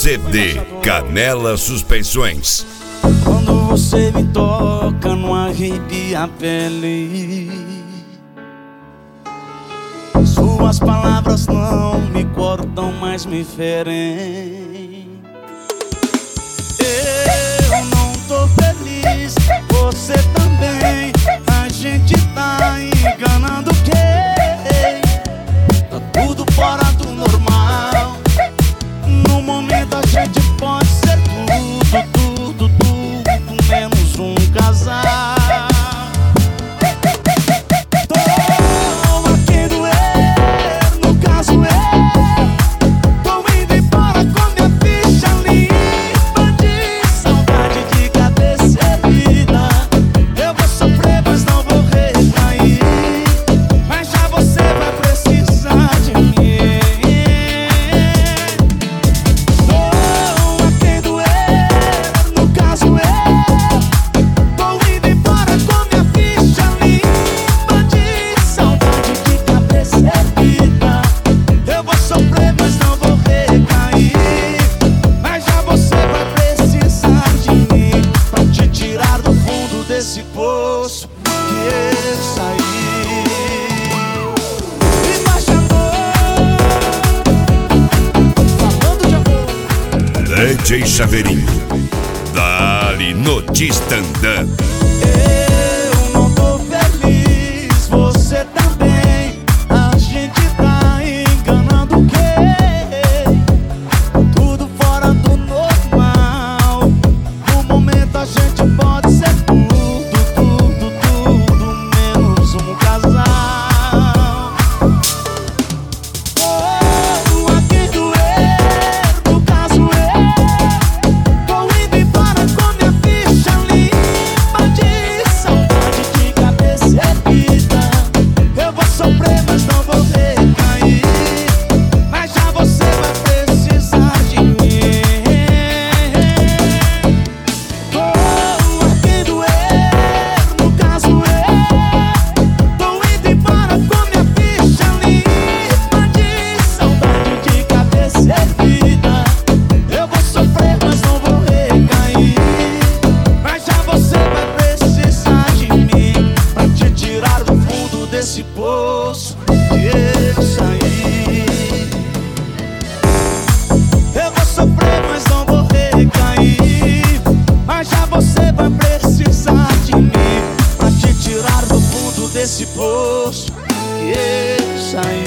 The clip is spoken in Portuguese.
CD Canela Suspensões. Quando você me toca, não arrepia a pele. Suas palavras não me cortam, mas me ferem. Eu não tô feliz, você também. A gente tá enganando quem? Tá tudo fora do normal. No momento a gente pode ser tudo menos um casal. Tô a quem doer, no caso tô indo embora com minha ficha limpa de saudade, de cabeça erguida. Eu vou sofrer, mas não vou recair. Mas já você vai precisar de mim. Tô a quem doer, no caso desse poço que eu saí. Embaixador, falando de amor. DJ Chaveirinho, dali no Distandã. Eu não tô feliz, você também. A gente tá enganando quem? Tudo fora do normal. No momento a gente pode ser menos um casal. Oh, a quem doer, no caso tô indo embora com minha ficha limpa de saudade, de cabeça erguida. Eu vou sofrer, mas não vou recair. Mas já você vai precisar de mim. Oh, a quem doer, no caso tô indo embora com minha ficha limpa de saudade, de cabeça erguida. Eu vou sofrer, mas não vou recair. Mas já você vai precisar de mim pra te tirar do fundo desse poço que eu saí. Eu vou sofrer, mas não vou recair. Mas já você vai precisar de mim pra te tirar do fundo desse poço que eu saí.